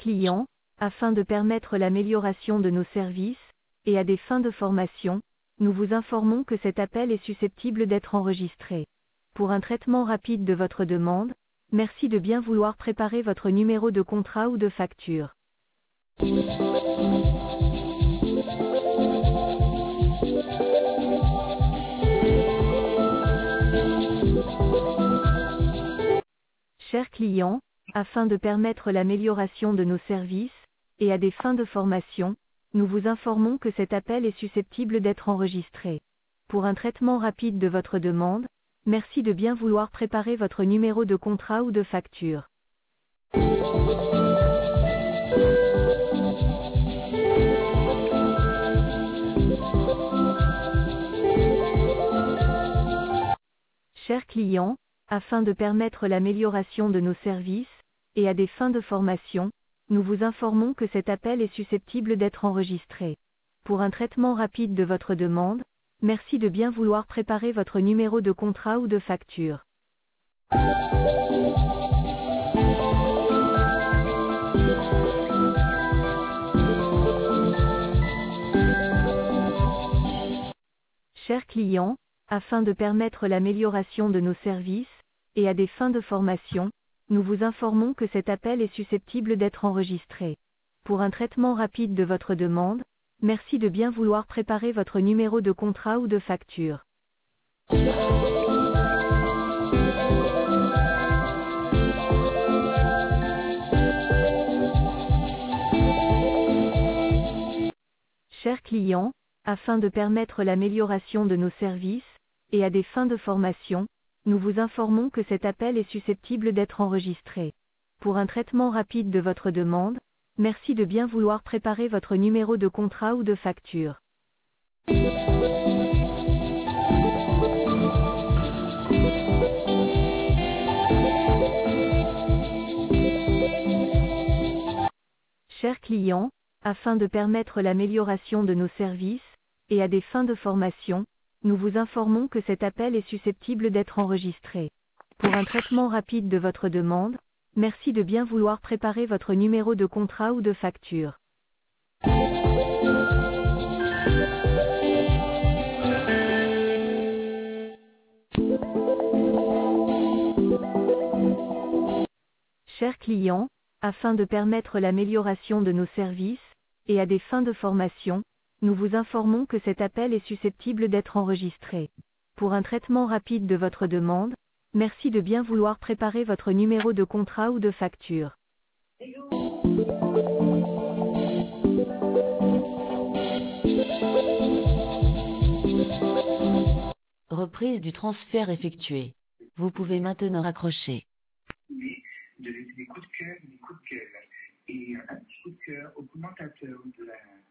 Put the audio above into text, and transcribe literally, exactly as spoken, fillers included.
client, afin de permettre l'amélioration de nos services, et à des fins de formation, nous vous informons que cet appel est susceptible d'être enregistré. Pour un traitement rapide de votre demande, merci de bien vouloir préparer votre numéro de contrat ou de facture. Chers clients, afin de permettre l'amélioration de nos services, et à des fins de formation, nous vous informons que cet appel est susceptible d'être enregistré. Pour un traitement rapide de votre demande, merci de bien vouloir préparer votre numéro de contrat ou de facture. Chers clients, afin de permettre l'amélioration de nos services, et à des fins de formation, nous vous informons que cet appel est susceptible d'être enregistré. Pour un traitement rapide de votre demande, merci de bien vouloir préparer votre numéro de contrat ou de facture. Chers clients, afin de permettre l'amélioration de nos services, et à des fins de formation, nous vous informons que cet appel est susceptible d'être enregistré. Pour un traitement rapide de votre demande, merci de bien vouloir préparer votre numéro de contrat ou de facture. Chers clients, afin de permettre l'amélioration de nos services, et à des fins de formation, nous vous informons que cet appel est susceptible d'être enregistré. Pour un traitement rapide de votre demande, merci de bien vouloir préparer votre numéro de contrat ou de facture. Chers clients, afin de permettre l'amélioration de nos services, et à des fins de formation, nous vous informons que cet appel est susceptible d'être enregistré. Pour un traitement rapide de votre demande, merci de bien vouloir préparer votre numéro de contrat ou de facture. Chers clients, afin de permettre l'amélioration de nos services, et à des fins de formation, nous vous informons que cet appel est susceptible d'être enregistré. Pour un traitement rapide de votre demande, merci de bien vouloir préparer votre numéro de contrat ou de facture. Reprise du transfert effectué. Vous pouvez maintenant raccrocher. De laisser des coups de cœur, des coups de cœur. Et un petit coup de cœur au commentateur de la